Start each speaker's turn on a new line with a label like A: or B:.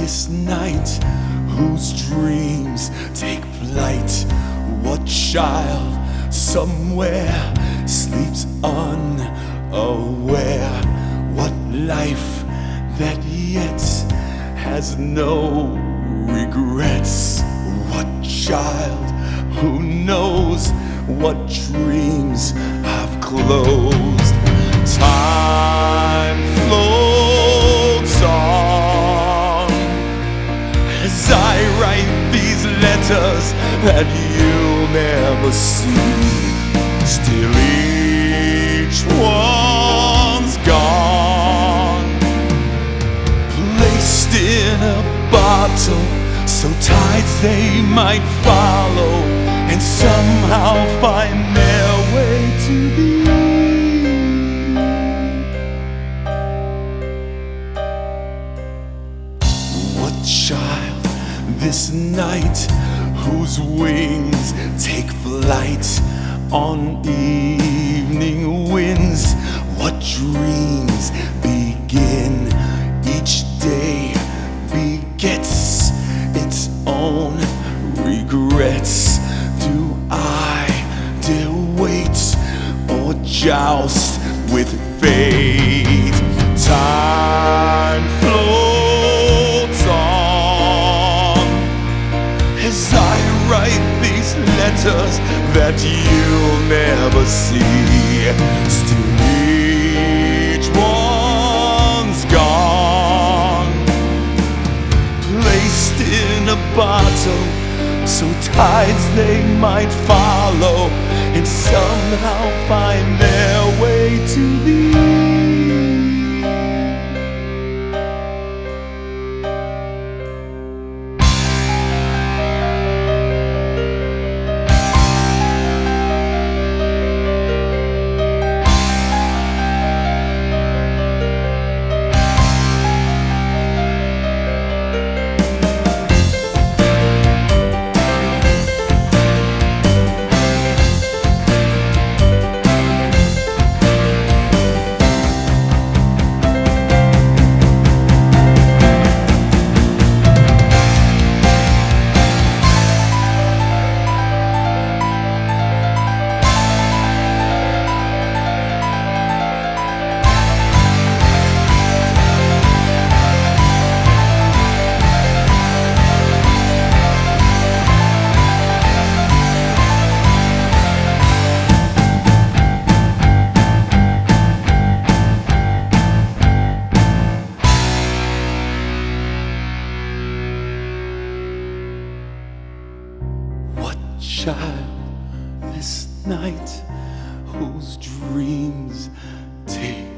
A: this night whose dreams take flight? What child somewhere sleeps unaware? What life that yet has no regrets? What child who knows what dreams have closed? Time floats on as I write these letters that you'll never see. Still each one's gone, placed in a bottle so tight they might follow and somehow find their way to thee. What child this night whose wings take flight on evening winds? What dreams begin each day begets its own regrets? Do I dare wait or joust with fate? Time floats on as I write these letters that you'll never see. Still each one's gone, placed in a bottle so tides they might follow and somehow find their way to thee. Child this night whose dreams take